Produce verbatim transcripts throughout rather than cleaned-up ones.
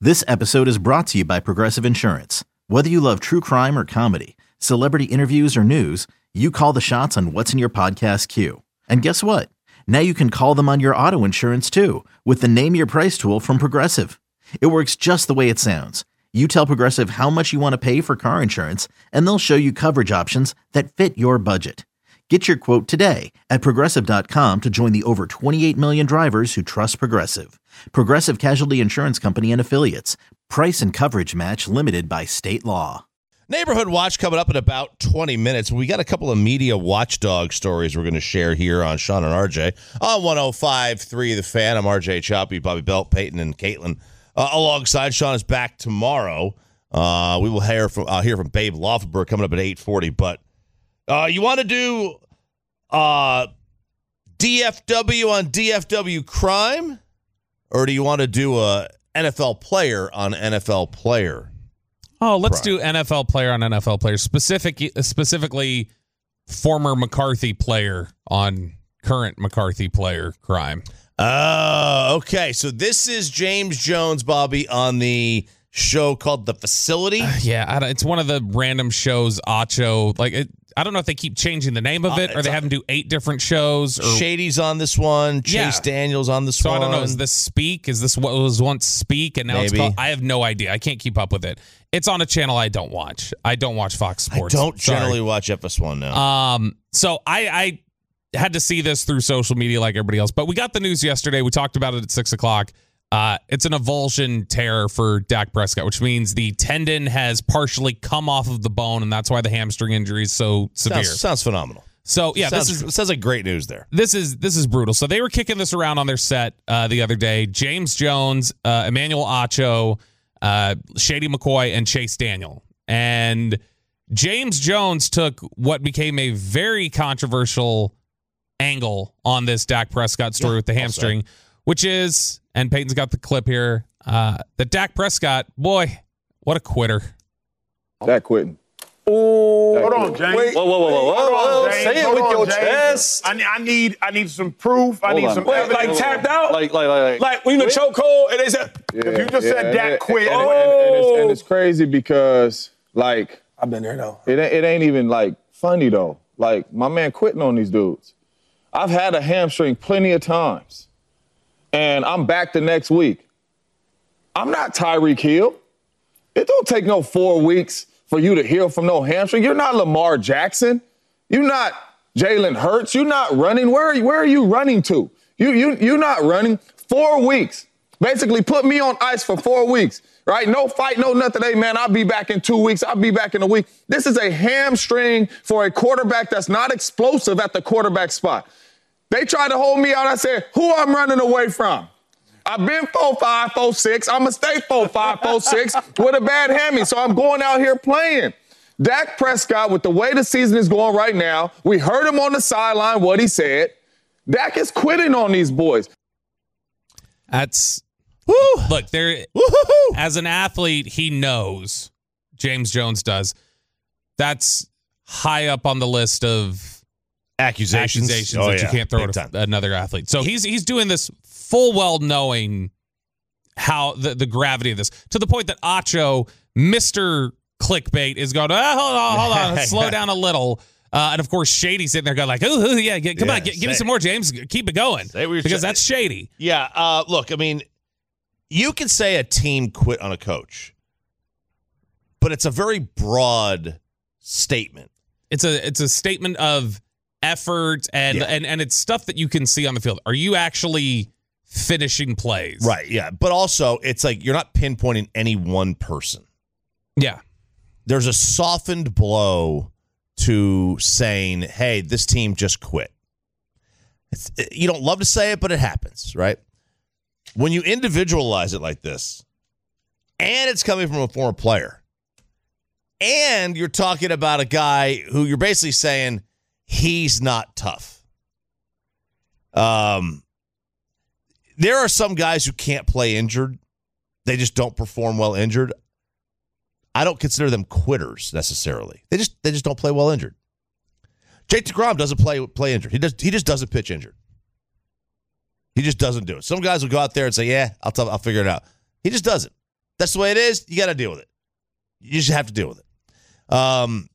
This episode is brought to you by Progressive Insurance. Whether you love true crime or comedy, celebrity interviews or news, you call the shots on what's in your podcast queue. And guess what? Now you can call them on your auto insurance too with the Name Your Price tool from Progressive. It works just the way it sounds. You tell Progressive how much you want to pay for car insurance, and they'll show you coverage options that fit your budget. Get your quote today at Progressive dot com to join the over twenty-eight million drivers who trust Progressive. Progressive Casualty Insurance Company and Affiliates. Price and coverage match limited by state law. Neighborhood Watch coming up in about twenty minutes. We got a couple of media watchdog stories we're going to share here on Sean and R J on one oh five point three The Fan. I'm R J Choppy, Bobby Belt, Peyton, and Caitlin uh, alongside. Sean is back tomorrow. Uh, we will hear from uh, hear from Babe Laufenberg coming up at eight forty. But uh, you want to do uh, D F W on D F W crime, or do you want to do a N F L player on N F L player? Oh, let's crime? do N F L player on N F L player, specific, specifically former McCarthy player on current McCarthy player crime. Oh, okay. So this is James Jones, Bobby, on the show called The Facility. Uh, yeah, I don't, it's one of the random shows, Acho. Like, it, I don't know if they keep changing the name of it uh, or they have him do eight different shows. Or, Shady's on this one. Chase yeah. Daniels on this so one. So I don't know. Is this Speak? Is this what was once Speak and now Maybe. it's called? I have no idea. I can't keep up with it. It's on a channel I don't watch. I don't watch Fox Sports. I don't Sorry. generally watch F S one now. Um, so I, I had to see this through social media like everybody else. But we got the news yesterday. We talked about it at six o'clock. Uh, it's an avulsion tear for Dak Prescott, which means the tendon has partially come off of the bone, and that's why the hamstring injury is so severe. Sounds, sounds phenomenal. So yeah, sounds, this is sounds like great news there. This is this is brutal. So they were kicking this around on their set uh, the other day. James Jones, uh, Emmanuel Acho, uh, Shady McCoy, and Chase Daniel. And James Jones took what became a very controversial angle on this Dak Prescott story yeah, with the hamstring, which is, and Peyton's got the clip here, uh, that Dak Prescott, boy, what a quitter. Dak quitting. Oh, hold on, James. Wait, whoa, whoa, whoa, whoa, whoa, whoa. Say it Hold with on, your James. chest. I need, I need, I need some proof. I Hold need on. some Wait, evidence. like tapped out? Like, like, like, like when you in the chokehold and they said, Yeah, if you just yeah, said Dak and- quit. And, and- and, and, it's, and it's crazy because, like, I've been there though. it, it ain't even, like, funny, though. Like, my man quitting on these dudes. I've had a hamstring plenty of times, and I'm back the next week. I'm not Tyreek Hill. It don't take no four weeks for you to heal from no hamstring. You're not Lamar Jackson. You're not Jalen Hurts. You're not running. Where are you, where are you running to? You, you, you're not running. Four weeks. Basically put me on ice for four weeks, right? No fight, no nothing. Hey, man, I'll be back in two weeks. I'll be back in a week. This is a hamstring for a quarterback that's not explosive at the quarterback spot. They tried to hold me out. I said, who I'm running away from? I've been four five, four six. I'm going to stay four five, four six with a bad hammy. So I'm going out here playing. Dak Prescott, with the way the season is going right now, we heard him on the sideline, what he said. Dak is quitting on these boys. That's, woo, look, there, as an athlete, he knows, James Jones does, that's high up on the list of Accusations, accusations oh, that yeah. you can't throw Big at time. another athlete. So he's he's doing this full well knowing how the, the gravity of this, to the point that Acho, Mister Clickbait, is going, oh, hold on, hold on, slow down a little. Uh, and of course, Shady's sitting there going like, oh, oh yeah, get, come Yeah, on, get, give say- me some more, James. Keep it going. Say what you're Because saying. that's Shady. Yeah, uh, look, I mean, you can say a team quit on a coach, but it's a very broad statement. It's a it's a statement of effort and, Yeah. and and it's stuff that you can see on the field. Are you actually finishing plays? Right, yeah. But also, it's like you're not pinpointing any one person. Yeah. There's a softened blow to saying, hey, this team just quit. It's, you don't love to say it, but it happens, right? When you individualize it like this, and it's coming from a former player, and you're talking about a guy who you're basically saying he's not tough. Um, there are some guys who can't play injured. They just don't perform well injured. I don't consider them quitters necessarily. They just they just don't play well injured. Jake DeGrom doesn't play play injured. He does he just doesn't pitch injured. He just doesn't do it. Some guys will go out there and say, "Yeah, I'll tell, I'll figure it out." He just doesn't. That's the way it is. You got to deal with it. You just have to deal with it. Um,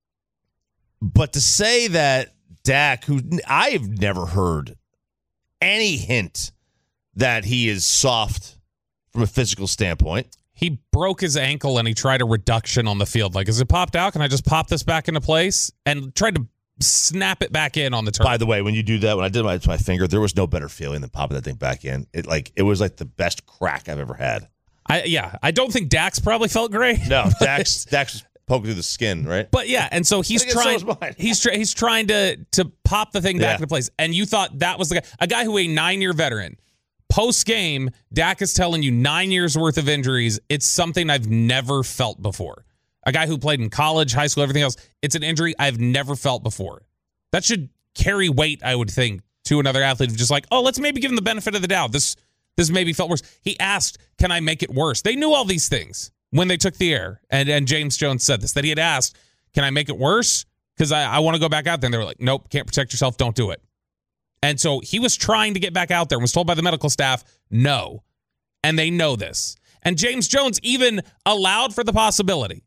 but to say that Dak, who I've never heard any hint that he is soft from a physical standpoint. He broke his ankle and he tried a reduction on the field. Like, is it popped out? Can I just pop this back into place? And tried to snap it back in on the turn. By the way, when you do that, when I did my, my finger, there was no better feeling than popping that thing back in. It like it was like the best crack I've ever had. I yeah, I don't think Dax probably felt great. No, Dax Dax was poking through the skin, right? But yeah, and so he's trying. So he's tra- he's trying to to pop the thing back yeah. into place. And you thought that was the guy, a guy who a nine year veteran. Post game, Dak is telling you nine years worth of injuries. It's something I've never felt before. A guy who played in college, high school, everything else. It's an injury I've never felt before. That should carry weight, I would think, to another athlete. Just like, oh, let's maybe give him the benefit of the doubt. This this maybe felt worse. He asked, can I make it worse? They knew all these things when they took the air. And, and James Jones said this, that he had asked, can I make it worse? Because I, I want to go back out there. And they were like, nope, can't protect yourself. Don't do it. And so he was trying to get back out there and was told by the medical staff, no. And they know this. And James Jones even allowed for the possibility.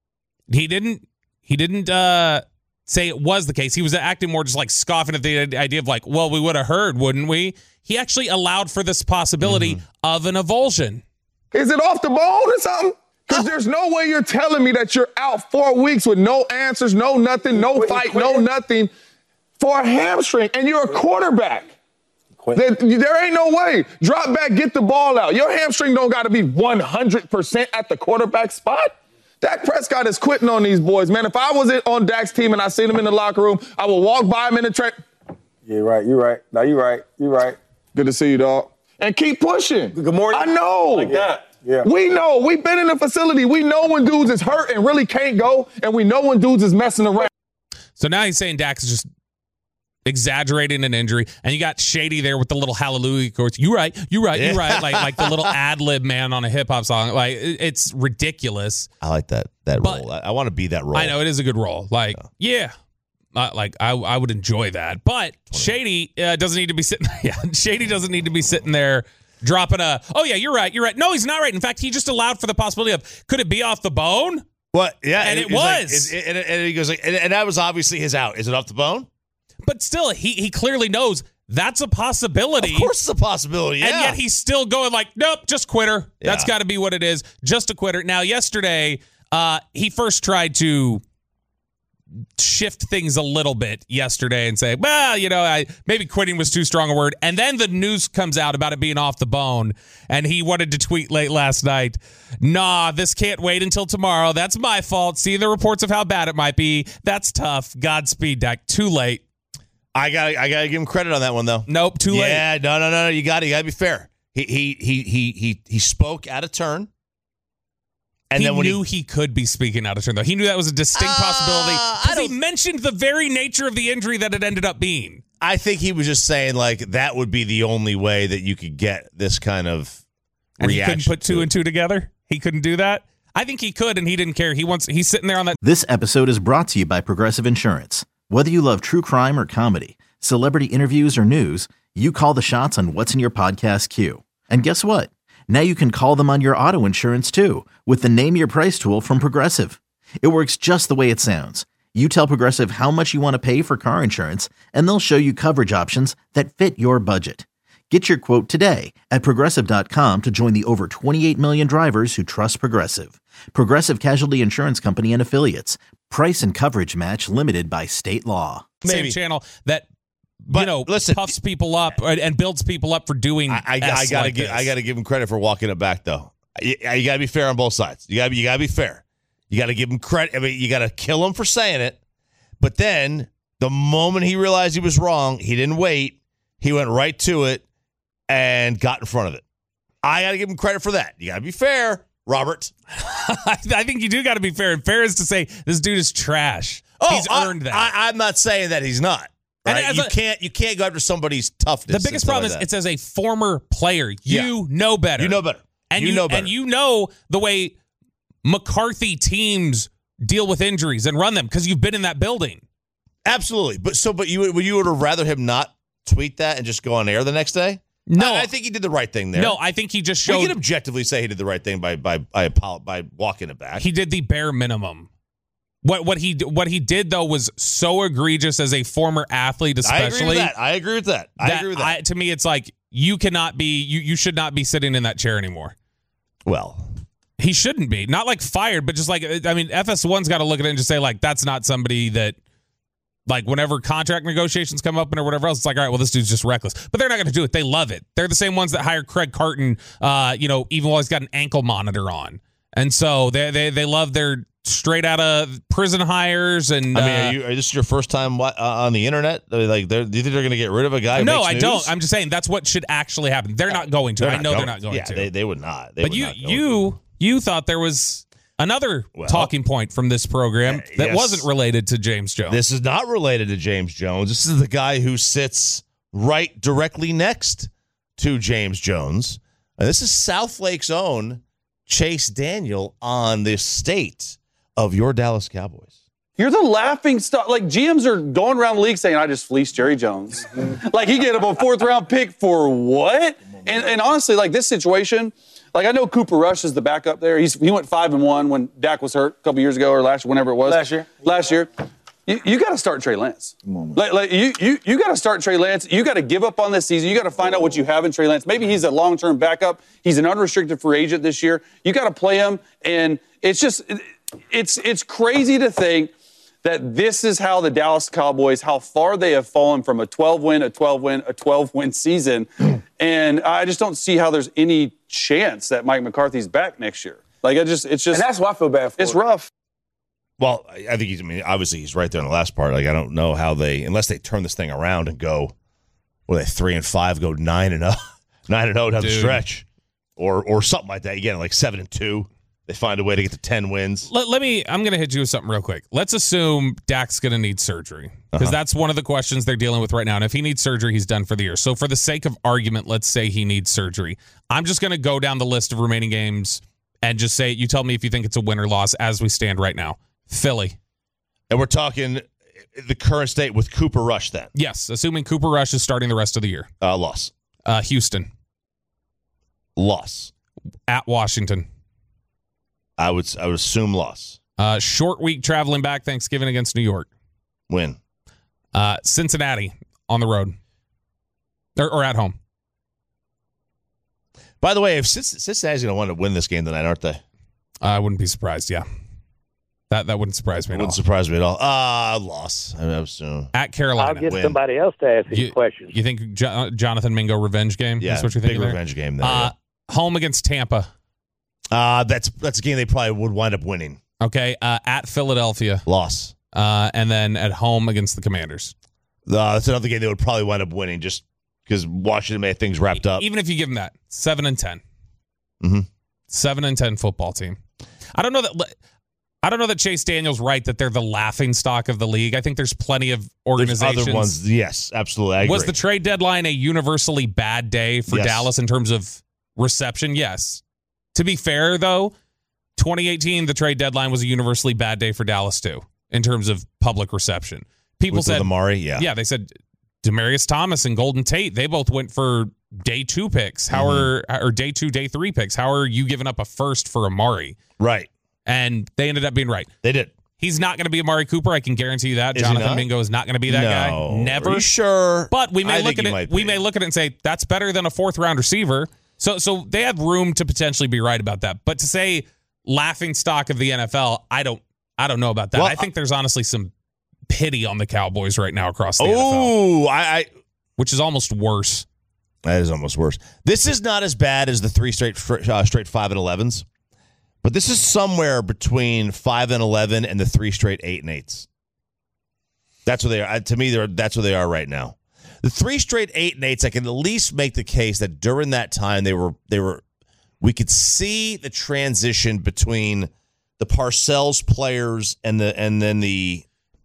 He didn't he didn't uh, say it was the case. He was acting more just like scoffing at the idea of like, well, we would have heard, wouldn't we? He actually allowed for this possibility mm-hmm. of an avulsion. Is it off the bone or something? Because there's no way you're telling me that you're out four weeks with no answers, no nothing, no fight, no nothing. For a hamstring, and you're a quarterback. There, there ain't no way. Drop back, get the ball out. Your hamstring don't got to be one hundred percent at the quarterback spot. Dak Prescott is quitting on these boys, man. If I was on Dak's team and I seen him in the locker room, I would walk by him in the train. You're right, you're right. No, you're right, you're right. Good to see you, dog. And keep pushing. Good morning. I know. Like that. Yeah. We know. We've been in the facility. We know when dudes is hurt and really can't go, and we know when dudes is messing around. So now he's saying Dak is just exaggerating an injury, and you got Shady there with the little hallelujah chorus. You right, you right, you right, like like the little ad lib man on a hip hop song. Like it's ridiculous. I like that that but role. I, I want to be that role. I know it is a good role. Like yeah, uh, like I I would enjoy that. But Shady uh, doesn't need to be sitting. Yeah, Shady doesn't need to be sitting there dropping a. Oh yeah, you're right, you're right. No, he's not right. In fact, he just allowed for the possibility of could it be off the bone? What? Yeah, and, and it, it was. was. Like, and, and, and he goes like, and, and that was obviously his out. Is it off the bone? But still, he he clearly knows that's a possibility. Of course it's a possibility, yeah. And yet he's still going like, nope, just quitter. Yeah. That's got to be what it is. Just a quitter. Now, yesterday, uh, he first tried to shift things a little bit yesterday and say, well, you know, I maybe quitting was too strong a word. And then the news comes out about it being off the bone. And he wanted to tweet late last night, nah, this can't wait until tomorrow. That's my fault. Seeing the reports of how bad it might be. That's tough. Godspeed, Dak. Too late. I got I got to give him credit on that one though. Nope, too late. Yeah, no, no, no, no. You got to, you got to be fair. He he he he he he spoke out of turn. And he then when knew he, he could be speaking out of turn, though. He knew that was a distinct uh, possibility because he mentioned the very nature of the injury that it ended up being. I think he was just saying like that would be the only way that you could get this kind of and reaction. He couldn't put two to and two together. He couldn't do that. I think he could, and he didn't care. He wants. He's sitting there on that. This episode is brought to you by Progressive Insurance. Whether you love true crime or comedy, celebrity interviews or news, you call the shots on what's in your podcast queue. And guess what? Now you can call them on your auto insurance too with the Name Your Price tool from Progressive. It works just the way it sounds. You tell Progressive how much you want to pay for car insurance, and they'll show you coverage options that fit your budget. Get your quote today at Progressive dot com to join the over twenty-eight million drivers who trust Progressive. Progressive Casualty Insurance Company and Affiliates. Price and coverage match limited by state law. Same channel that but you know listen, puffs people up and builds people up for doing. I, I, I gotta like give I gotta give him credit for walking it back though. You, you gotta be fair on both sides. You gotta be, you gotta be fair. You gotta give him credit. I mean, you gotta kill him for saying it. But then the moment he realized he was wrong, he didn't wait. He went right to it and got in front of it. I gotta give him credit for that. You gotta be fair, Robert. I think you do got to be fair. And fair is to say this dude is trash. Oh, he's earned I, that. I, I'm not saying that he's not. Right? You a, can't you can't go after somebody's toughness. The biggest problem like is it's as a former player. You yeah. know better. You know better. And you, you know better. And you know the way McCarthy teams deal with injuries and run them because you've been in that building. Absolutely. But so but you would you would have rather him not tweet that and just go on air the next day? No, I, I think he did the right thing there. No, I think he just showed. We can objectively say he did the right thing by by by by walking it back. He did the bare minimum. What what he what he did though was so egregious as a former athlete, especially. I agree with that. I agree with that. I that agree with that. I, to me, it's like you cannot be you you should not be sitting in that chair anymore. Well, he shouldn't be. Not like fired, but just like I mean, F S one's got to look at it and just say like that's not somebody that. Like, whenever contract negotiations come up and or whatever else, it's like, all right, well, this dude's just reckless. But they're not going to do it. They love it. They're the same ones that hire Craig Carton, uh, you know, even while he's got an ankle monitor on. And so they they they love their straight out of prison hires. And I mean, uh, are you, are this your first time uh, on the internet? Like, do you think they're going to get rid of a guy? Who no, makes I news? don't. I'm just saying that's what should actually happen. They're not going to. They're I not know going, they're not going yeah, to. They, they would not. They but would you not go you you thought there was another well, talking point from this program uh, that yes. wasn't related to James Jones. This is not related to James Jones. This is the guy who sits right directly next to James Jones. And this is Southlake's own Chase Daniel on the state of your Dallas Cowboys. You're the laughing stock. Like, G Ms are going around the league saying, I just fleeced Jerry Jones. Like, he get him a fourth-round pick for what? And, and honestly, like, this situation, like, I know Cooper Rush is the backup there. He's, he went five and one when Dak was hurt a couple years ago or last whenever it was. Last year. Last year. You, you got to start Trey Lance. Like, like you, you, you got to start Trey Lance. You got to give up on this season. You got to find out what you have in Trey Lance. Maybe he's a long-term backup. He's an unrestricted free agent this year. You got to play him, and it's just it's it's crazy to think that this is how the Dallas Cowboys, how far they have fallen from a twelve-win, a twelve-win, a twelve-win season. And I just don't see how there's any chance that Mike McCarthy's back next year. Like, I just, it's just. And that's why I feel bad for It's him. rough. Well, I I think he's, I mean, obviously he's right there in the last part. Like, I don't know how they, unless they turn this thing around and go, what are they, three and five, go nine and oh, nine and oh down the Dude. stretch, or or something like that. Again, like seven and two, they find a way to get to ten wins. Let, let me, I'm going to hit you with something real quick. Let's assume Dak's going to need surgery because Uh-huh. that's one of the questions they're dealing with right now. And if he needs surgery, he's done for the year. So for the sake of argument, let's say he needs surgery. I'm just going to go down the list of remaining games and just say, you tell me if you think it's a win or loss as we stand right now. Philly. And we're talking the current state with Cooper Rush then. Yes, assuming Cooper Rush is starting the rest of the year. Uh, loss. Uh, Houston. Loss. At Washington. I would I would assume loss. Uh, short week traveling back Thanksgiving against New York. Win. Uh, Cincinnati on the road. Or, or at home. By the way, if Cincinnati's going to want to win this game tonight, aren't they? I wouldn't be surprised, yeah. That that wouldn't surprise me at all. Wouldn't surprise me at all. Ah, loss. I assume. At Carolina. I'll get Win. somebody else to ask these You, questions. you think jo- Jonathan Mingo revenge game? Yeah, That's what you're big thinking there? revenge game there. Uh, home against Tampa. Uh, that's that's a game they probably would wind up winning. Okay. Uh, at Philadelphia. Loss. Uh, and then at home against the Commanders. Uh, that's another game they would probably wind up winning just because Washington may have things wrapped up. Even if you give them that. seven and ten. Mm-hmm. seven and ten football team. I don't know that I don't know that Chase Daniel's right that they're the laughing stock of the league. I think there's plenty of There's organizations. other ones. Yes, absolutely. I agree. Was the trade deadline a universally bad day for Yes. Dallas in terms of reception? Yes. To be fair, though, twenty eighteen, the trade deadline was a universally bad day for Dallas, too, in terms of public reception. People With said, Amari, yeah. yeah, they said Demarius Thomas and Golden Tate, they both went for day two picks. How Mm-hmm. are, or day two, day three picks. How are you giving up a first for Amari? Right. And they ended up being right. They did. He's not going to be Amari Cooper. I can guarantee you that. Is he Jonathan not? Mingo is not going to be that no. guy. Never. Are you sure? But we may I look think at he it. might We be. may look at it and say that's better than a fourth round receiver. So, so they have room to potentially be right about that. But to say laughing stock of the N F L, I don't. I don't know about that. Well, I think there's honestly some pity on the Cowboys right now across the N F L, Oh, I, I. which is almost worse. That is almost worse. This is not as bad as the three straight uh, straight five and elevens, but this is somewhere between five and eleven and the three straight eight and eights. That's where they are. To me, they're that's where they are right now. The three straight eight and eights, I can at least make the case that during that time they were they were we could see the transition between the Parcells players and the and then the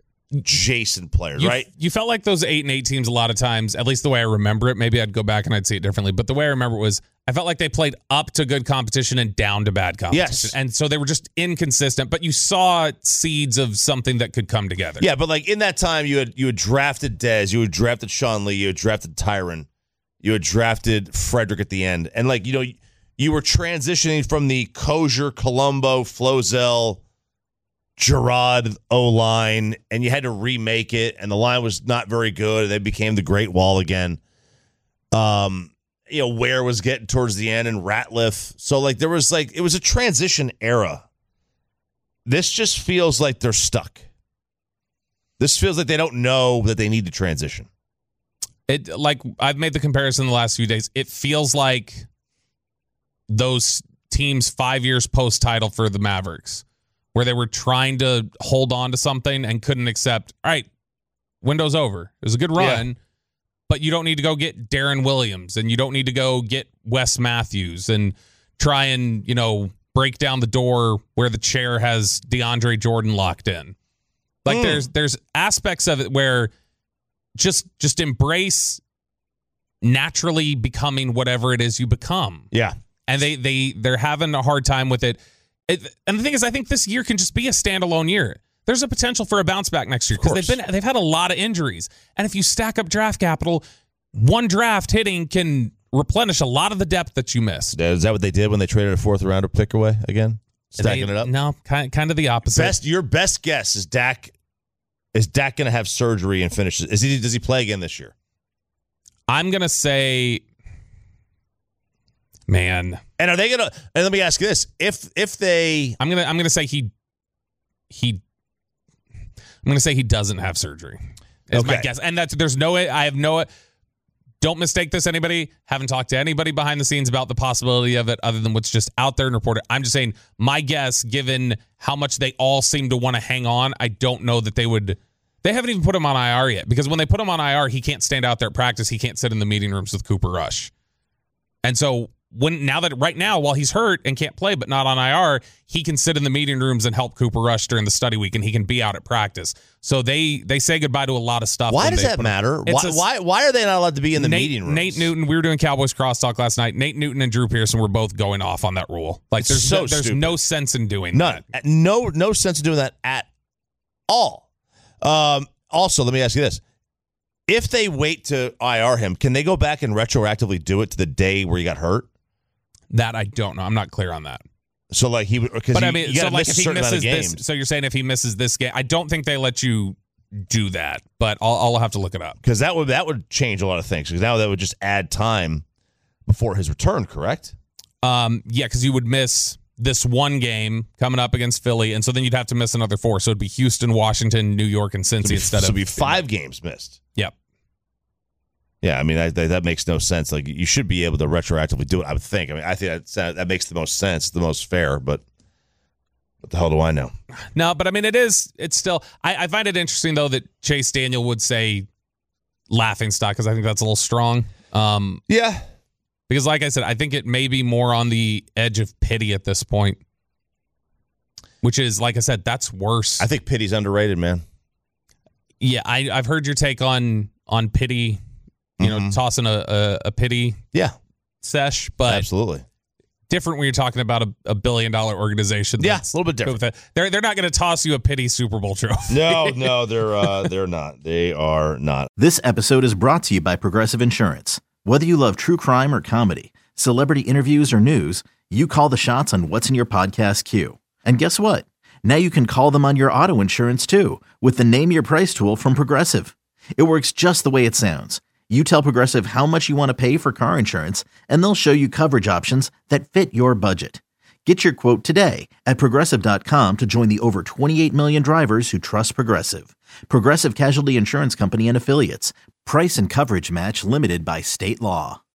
Jason players, You, right? You felt like those eight and eight teams a lot of times, at least the way I remember it. Maybe I'd go back and I'd see it differently. But the way I remember it was I felt like they played up to good competition and down to bad competition. Yes. And so they were just inconsistent, but you saw seeds of something that could come together. Yeah, but like in that time, you had you had drafted Dez, you had drafted Sean Lee, you had drafted Tyron. You had drafted Frederick at the end. And, like, you know, you were transitioning from the Kosher, Colombo, Flozell, Gerard O-line, and you had to remake it, and the line was not very good, and they became the Great Wall again. Um, you know, Ware was getting towards the end, and Ratliff. So, like, there was, like, it was a transition era. This just feels like they're stuck. This feels like they don't know that they need to transition. It like I've made the comparison the last few days. It feels like those teams five years post-title for the Mavericks, where they were trying to hold on to something and couldn't accept, all right, window's over. It was a good run, yeah. But you don't need to go get Darren Williams, and you don't need to go get Wes Matthews and try and, you know, break down the door where the chair has DeAndre Jordan locked in. Like mm. there's there's aspects of it where just just embrace naturally becoming whatever it is you become. Yeah. And they they they're having a hard time with it. it. And the thing is, I think this year can just be a standalone year. There's a potential for a bounce back next year because they've been they've had a lot of injuries. And if you stack up draft capital, one draft hitting can replenish a lot of the depth that you missed. Is that what they did when they traded a fourth rounder pick away again? Stacking they, it up? No, kind kind of the opposite. Best your best guess is Dak is Dak going to have surgery and finish? Is he does he play again this year? I'm going to say man. And are they going to and let me ask you this, if if they I'm going to I'm going to say he he I'm going to say he doesn't have surgery. Is okay. my guess. And that's there's no I have no Don't mistake this, anybody. Haven't talked to anybody behind the scenes about the possibility of it other than what's just out there and reported. I'm just saying, my guess, given how much they all seem to want to hang on, I don't know that they would. They haven't even put him on I R yet, because when they put him on I R, he can't stand out there at practice. He can't sit in the meeting rooms with Cooper Rush. And so when now that right now, while he's hurt and can't play but not on I R, he can sit in the meeting rooms and help Cooper Rush during the study week, and he can be out at practice. So they they say goodbye to a lot of stuff. Why does that matter? Why, a, why why are they not allowed to be in the Nate, meeting rooms? Nate Newton, we were doing Cowboys crosstalk last night. Nate Newton and Drew Pearson were both going off on that rule. Like there's so no, there's stupid. no sense in doing None. that. No no sense in doing that at all. Um, also, let me ask you this. If they wait to I R him, can they go back and retroactively do it to the day where he got hurt? That I don't know. I'm not clear on that. So like he, because but you, I mean, you so got to like miss if a he certain amount of misses games. this, so you're saying if he misses this game, I don't think they let you do that. But I'll, I'll have to look it up, because that would that would change a lot of things. Because now that would just add time before his return. Correct? Um, yeah, because you would miss this one game coming up against Philly, and so then you'd have to miss another four. So it'd be Houston, Washington, New York, and Cincy so be, instead so of it'd be five games missed. Yep. Yeah, I mean that, that that makes no sense. Like you should be able to retroactively do it. I would think. I mean, I think that that makes the most sense, the most fair. But what the hell do I know? No, but I mean, it is. It's still. I, I find it interesting though that Chase Daniel would say laughing stock, because I think that's a little strong. Um, yeah, because like I said, I think it may be more on the edge of pity at this point, which is like I said, that's worse. I think pity's underrated, man. Yeah, I, I've heard your take on on pity. You know, mm-hmm. tossing a, a, a pity yeah. sesh, but absolutely different when you're talking about a, a billion dollar organization. Yeah, it's a little bit different. They're they're not going to toss you a pity Super Bowl trophy. No, no, they're uh, they're not. They are not. This episode is brought to you by Progressive Insurance. Whether you love true crime or comedy, celebrity interviews or news, you call the shots on what's in your podcast queue. And guess what? Now you can call them on your auto insurance too, with the Name Your Price tool from Progressive. It works just the way it sounds. You tell Progressive how much you want to pay for car insurance, and they'll show you coverage options that fit your budget. Get your quote today at Progressive dot com to join the over twenty-eight million drivers who trust Progressive. Progressive Casualty Insurance Company and Affiliates. Price and coverage match limited by state law.